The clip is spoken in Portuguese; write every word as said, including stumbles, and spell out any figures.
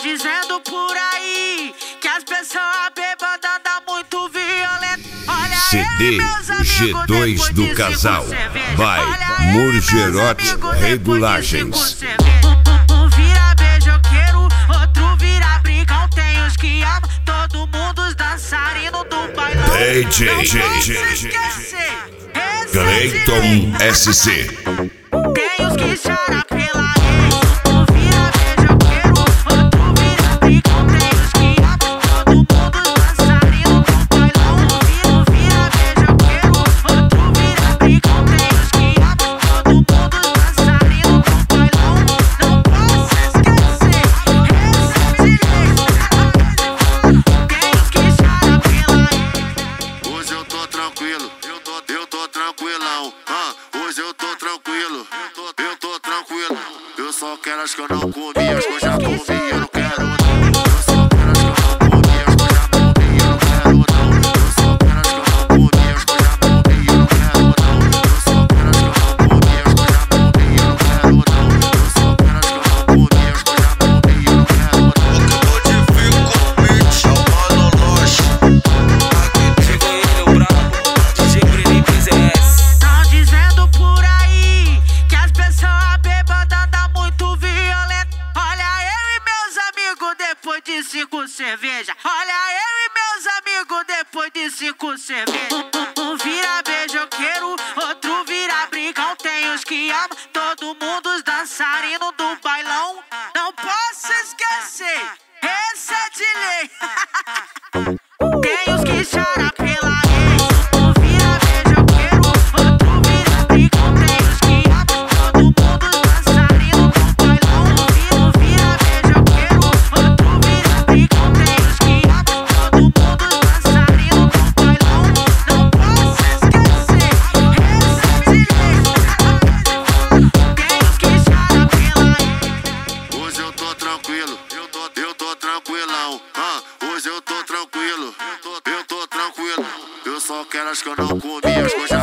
dizendo por aí que as pessoas bêbadas andam muito violentas. Olha C D G dois do casal by Murgerote Regulagens. Um vira beijoqueiro, outro vira brincão. Tem os que amam, todo mundo os dançarinos do bailão. D J Clayton S C. Tem os que choram pela ex. Um vira beijoqueiro, outro vira brincão. Tem os que amam, todo mundo os dançarinos do bailão. Um vira beijoqueiro, outro vira brincão. Tem os que amam, todo mundo os dançarinos do bailão. Não posso esquecer esse silêncio. Tem os que choram pela ex. Hoje eu tô tranquilo, eu tô, eu tô tranquilão. Ah, hoje eu tô tranquilo, eu tô, eu tô tranquilo. Eu só quero as que eu não comi, as que eu já comi, eu não quero não. Eu só quero as que eu não comi, as que eu já comi, eu não quero não. Eu só quero as que eu não comi, as que eu já comi, eu não quero não. Eu só quero as que eu não comi, as que eu já comi, eu não quero não. Eu só quero as que eu não comi, as que eu já comi, eu não quero não. Tão dizendo por aí que as pessoas bêbadas andam muito violentas. Olha eu e meus amigos depois de cinco cervejas. Olha eu e meus amigos depois de cinco cervejas. Um vira beijoqueiro, outro vira brincão. Tem os que amam, todo mundo os dançarinos do bailão. Não posso esquecer, esse é de lei. Tem os que choram pela ex. Um vira beijoqueiro, outro vira brincão. Tem os que amam, todo mundo os dançarinos do bailão. Um vira beijoqueiro, outro vira brincão. Tem os que amam, todo mundo os dançarinos do bailão. Não posso esquecer esse silêncio. Tem os que choram pela ex. Hoje eu tô tranquilo, eu tô, eu tô tranquilão. Ah, hoje eu tô tranquilo, eu tô, eu tô tranquilo. Eu só quero as que eu não comi, as que eu já